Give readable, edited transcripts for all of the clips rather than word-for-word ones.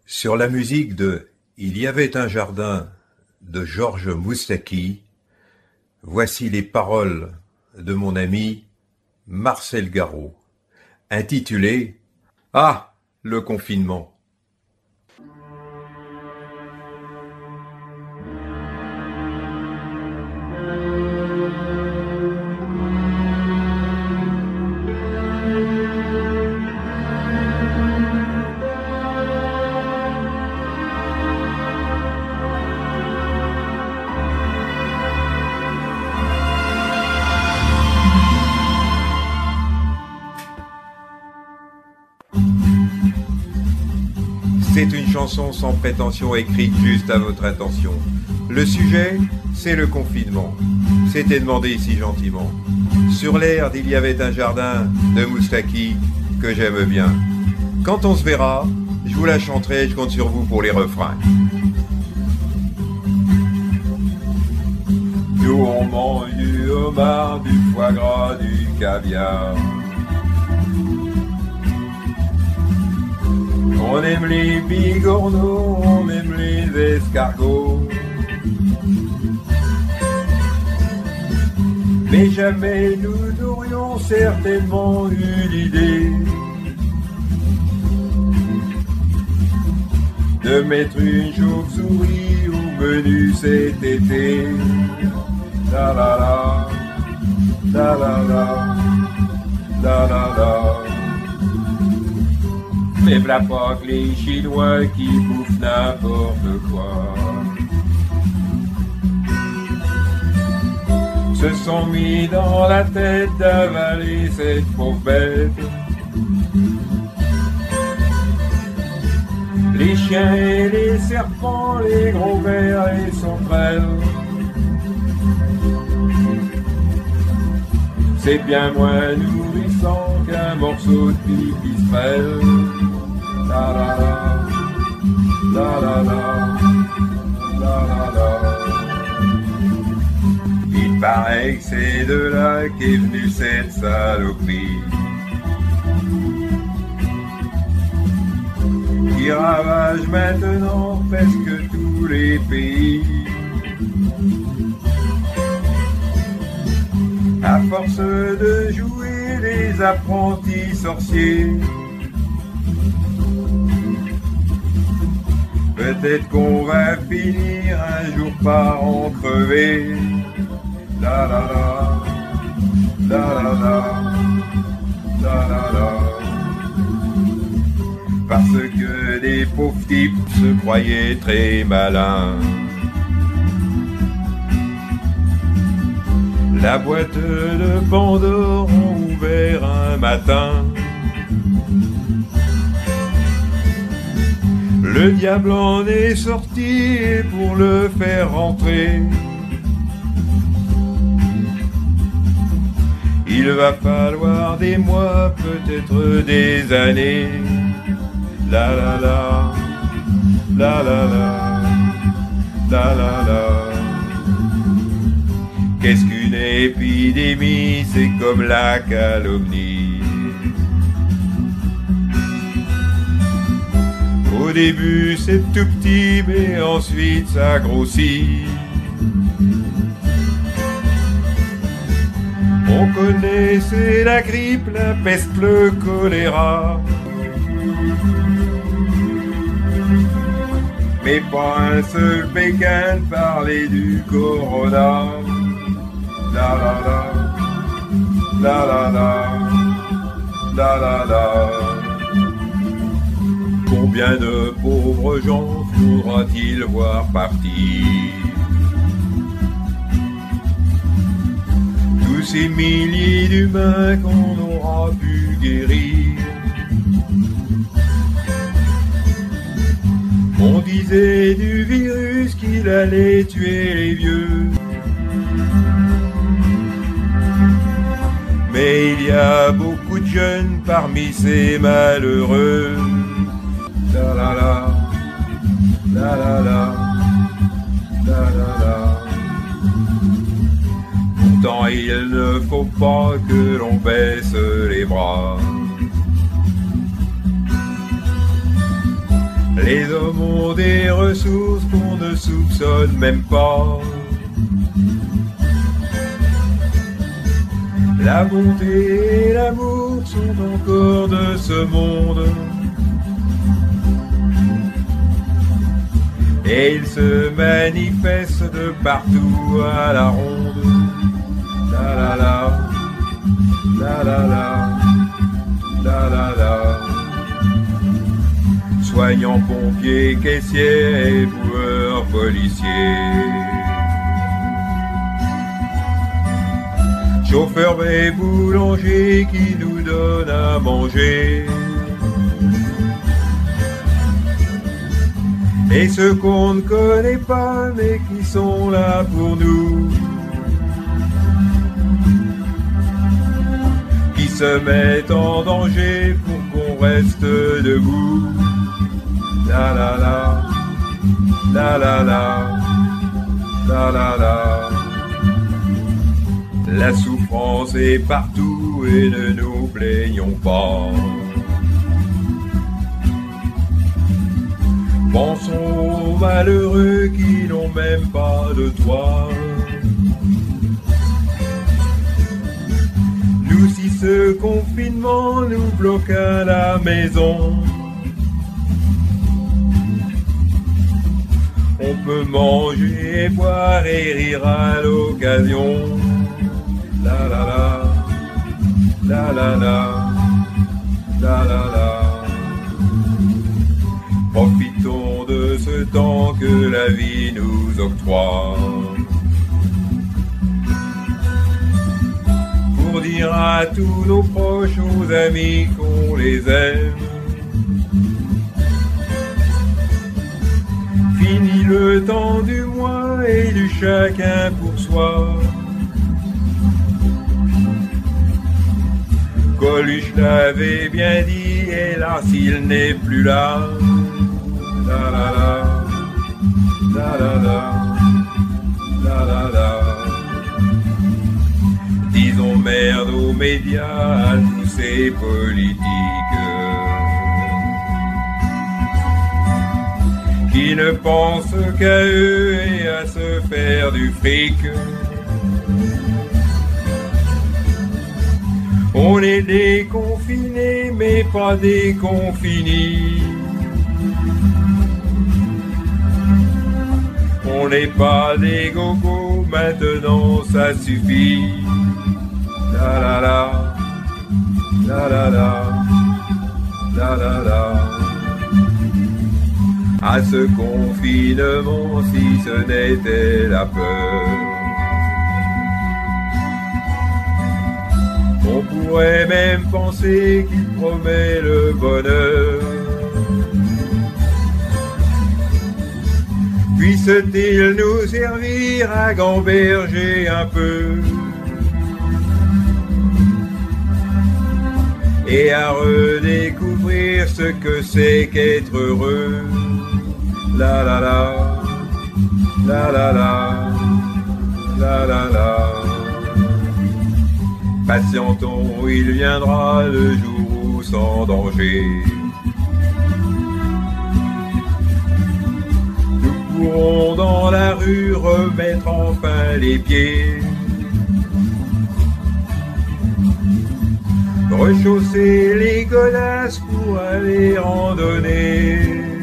Sur la musique de Il y avait un jardin de Georges Moustaki, voici les paroles de mon ami Marcel Garot, intitulées « Ah, le confinement ». C'est une chanson sans prétention écrite juste à votre attention. Le sujet, c'est le confinement. C'était demandé ici gentiment. Sur l'air d'Il y avait un jardin de Moustaki que j'aime bien. Quand on se verra, je vous la chanterai, je compte sur vous pour les refrains. Nous on mange du homard, du foie gras, du caviar. On aime les bigorneaux, on aime les escargots. Mais jamais nous n'aurions certainement eu l'idée de mettre une chauve-souris au menu cet été. La la la, la la la, la la la. Mais v'là pas que les Chinois qui bouffent n'importe quoi se sont mis dans la tête d'avaler cette pauvre bête. Les chiens et les serpents, les gros vers et sauterelles, c'est bien moins nourrissant qu'un morceau de pipistrelle. La la la, la la la, la la la. Il paraît que c'est de là qu'est venue cette saloperie qui ravage maintenant presque tous les pays. À force de jouer les apprentis sorciers, peut-être qu'on va finir un jour par en crever. La la la, la la la, la la la. Parce que des pauvres types se croyaient très malins. La boîte de Pandore ont ouvert un matin. Le diable en est sorti et pour le faire rentrer, il va falloir des mois, peut-être des années. La la la, la la la, la la la. Qu'est-ce qu'une épidémie? C'est comme la calomnie. Au début c'est tout petit, mais ensuite ça grossit. On connaît, c'est la grippe, la peste, le choléra, mais pas un seul Pékin parlait du corona. La la la, la la la, la la la. Combien de pauvres gens faudra-t-il voir partir? Tous ces milliers d'humains qu'on aura pu guérir. On disait du virus qu'il allait tuer les vieux, mais il y a beaucoup de jeunes parmi ces malheureux. La la la, la la la, la la la. Pourtant il ne faut pas que l'on baisse les bras. Les hommes ont des ressources qu'on ne soupçonne même pas. La bonté et l'amour sont encore de ce monde. Et ils se manifestent de partout à la ronde. La la la, la la la, la la la. Soignants, pompiers, caissiers, éboueurs, policiers. Chauffeurs et boulangers qui nous donnent à manger. Et ceux qu'on ne connaît pas mais qui sont là pour nous. Qui se mettent en danger pour qu'on reste debout. La la la, la la la, la la la. La souffrance est partout et ne nous plaignons pas. Pensons aux malheureux qui n'ont même pas de toit. Nous, si ce confinement nous bloque à la maison, on peut manger et boire et rire à l'occasion. La la la, la la la, la la la. Profitons de ce temps que la vie nous octroie pour dire à tous nos proches, aux amis qu'on les aime. Fini le temps du moi et du chacun pour soi. Coluche l'avait bien dit, hélas il n'est plus là. La la la, la la la, la la la. Disons merde aux médias, à tous ces politiques qui ne pensent qu'à eux et à se faire du fric. On est déconfinés mais pas déconfinis. On n'est pas des gogos, maintenant ça suffit. La la la, la la la, la la la. À ce confinement, si ce n'était la peur, on pourrait même penser qu'il promet le bonheur. Puisse-t-il nous servir à gamberger un peu et à redécouvrir ce que c'est qu'être heureux. La la la, la la la, la la la. Patientons, il viendra le jour où sans danger nous pourrons dans la rue remettre enfin les pieds, rechausser les godasses pour aller randonner,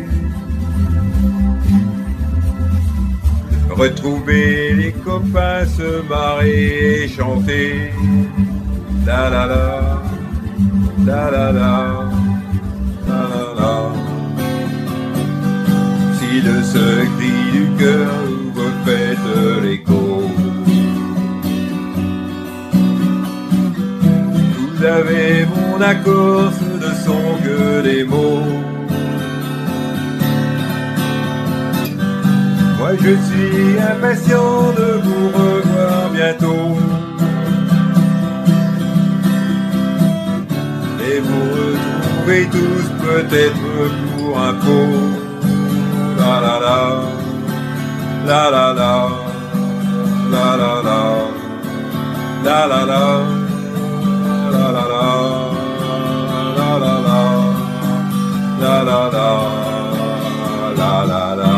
retrouver les copains, se marrer et chanter. La la la, la la la, la la la. Si de ce cri du cœur vous refaites l'écho, vous avez mon accord, ce ne sont que des mots. Moi je suis impatient de vous revoir bientôt et vous retrouver tous peut-être pour un pot. La la la, la la la, la la la, la la la, la la la, la la la, la la la. la la